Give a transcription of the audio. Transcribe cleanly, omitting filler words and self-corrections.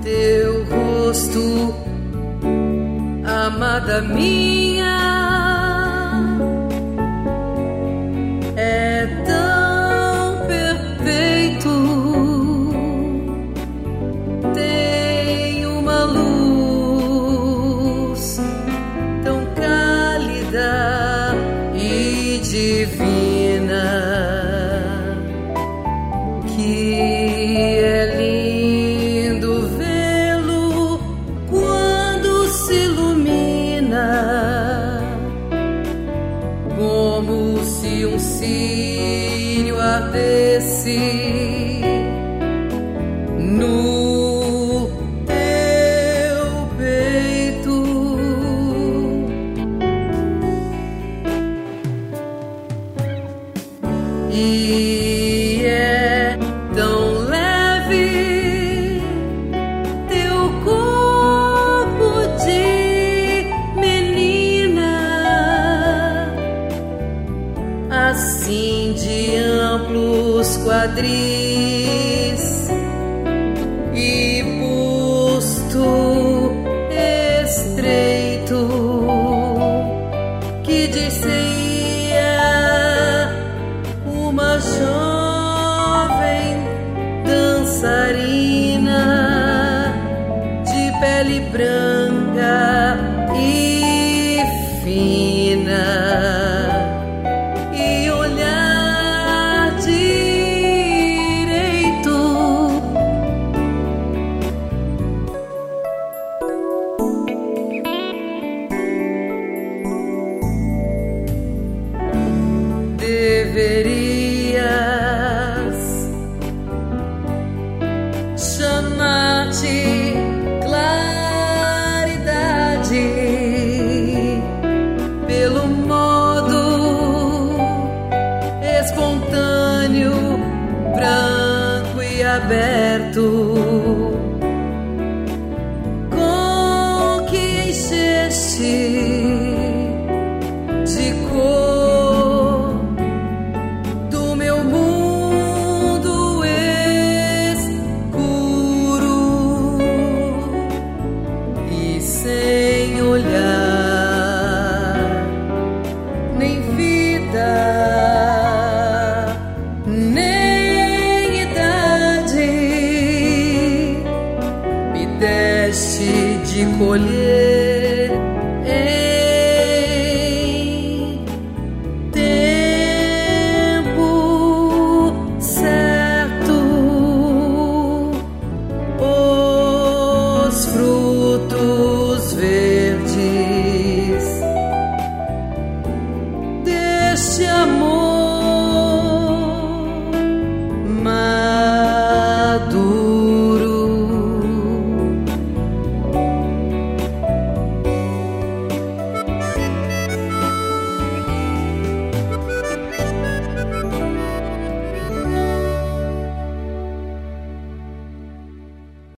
teu rosto, amada minha, é tão perfeito. Tem uma luz tão cálida e divina que é lindo vê-lo quando se ilumina, como se um círio ardesse no teu peito. E é tão leve teu corpo de menina, assim de amplos quadris e busto estreito, que desceia uma jovem dançarina de pele branca e fina e olhar direito. Deverias chamar-te claridade pelo modo espontâneo, branco e aberto com que encheste de cor do meu mundo escuro, e sem olhar nem vida nem idade me deste de colher em tempo certo os frutos verdes deste amor